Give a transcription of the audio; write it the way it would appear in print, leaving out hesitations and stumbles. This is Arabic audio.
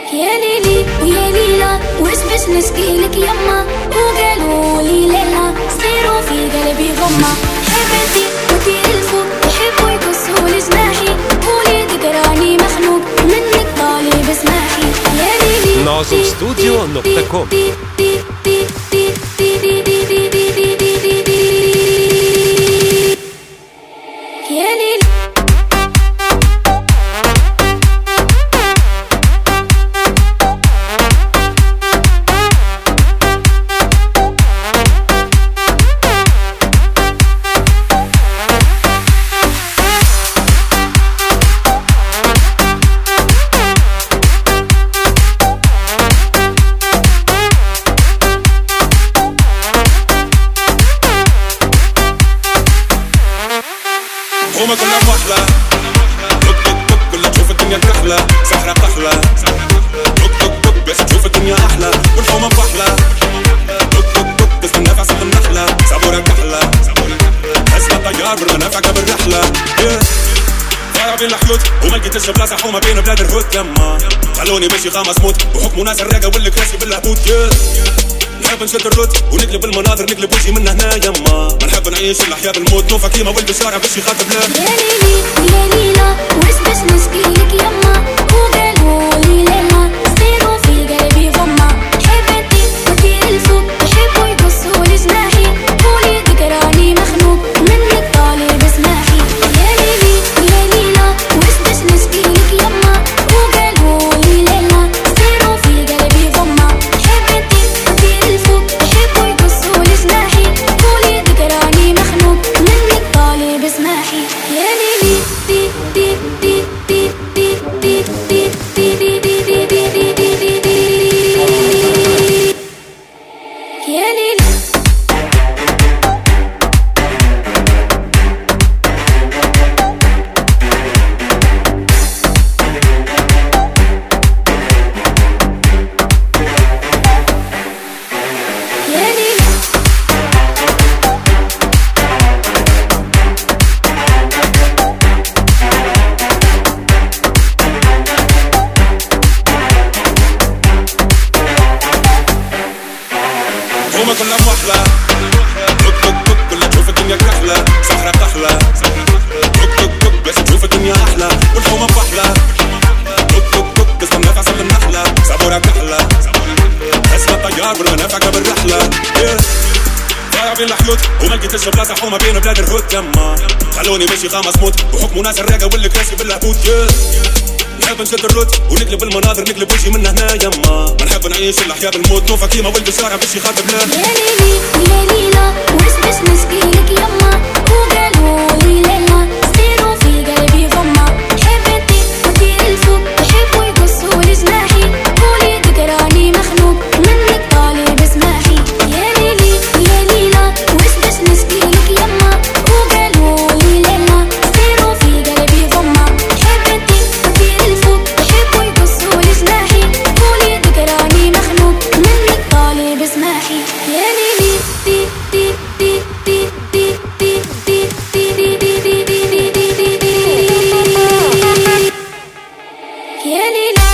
يا ليلي ويا ليلى وش نسقيلك يما وقالوا لي ليلى صيروا في قلبي غمة حبيبتي وطير الفوق يحبوا يقصوا لجناحي قولي تقراني مخنوق منك طالب اسماحي يا ليلي nazumstudio.com يا ليلي هما كلها وحلة بك بك بك كلها تشوف الدنيا كحلة سحرة قحلة بك بك بك باش تشوف الدنيا أحلى والحومة بحلة بك بك بك تستنى في عسل النحلة صبورة كحلة أسلى طيار بالمنافع قبل الرحلة ضايع بين الحلوت وما لقيتش بلاصة حومة بين بلاد الهود يما خلوني ماشي خامس موت وحكموا ناس الراقة والكراسي بالهبوط نحب نشد الرد ونقلب المناظر نقلب وجهي من هنا يما ما نحب نعيش الاحياء بالموت نوفا كيما ولد الشارع باش يخاطب لا يا ليلي يا ليلى وش نسقيلك يما وقالوا لي ليلى صيروا في قلبي غمة حبيبتي وطير الفوق يحبوا يقصوا لجناحي قولي تقراني مخنوق منك طالب اسماحي يا ليلي يا ليلى وش نسقيلك يما وقالوا لي ليلى صيروا في قلبي غمة حبيبتي وطير الفوق يحبوا يقصوا لجناحي قولي تقراني مخنوق منك طالب اسماحي يا ليلي دي دي دي دي دي دي دي دي دي دي دي دي دي دي يا ليلي يا ليلي هما كلها وحلة بك بك بك كلها تشوف الدنيا كحلة سحرة قحلة بك بك بك باش تشوف الدنيا أحلى والحومة بحلة بك بك بك تستنى في عسل النحلة صبورة كحلة أسلى طيار بالمنافع قبل الرحلة ضايع بين الحلوت وما لقيتش بلاصة حومة بين بلاد الهود يما خلوني ماشي خامس موت وحكموا ناس الراقة والكراسي بالهبوط نحب نشد الرد ونقلب المناظر نقلب وجهي من هنا يما ما نحب نعيش الاحياء بالموت نوفا كيما ولد الشارع باش يخاطب لا يا ليلي ويا ليلى وش نسقيلك يما وقالوا لي ليلى صيروا في قلبي غمة حبيبتي وطير الفوق يحبوا يقصوا لجناحي قولي تقراني مخنوق منك طالب اسماحي يا ليلي ويا ليلى وش نسقيلك يما وقالوا لي ليلى صيروا في قلبي غمة حبيبتي وطير الفوق يحبوا يقصوا لجناحي قولي تقراني مخنوق منك طالب اسماحي يا ليلي دي دي دي دي دي دي دي دي دي دي دي دي دي دي يا ليلي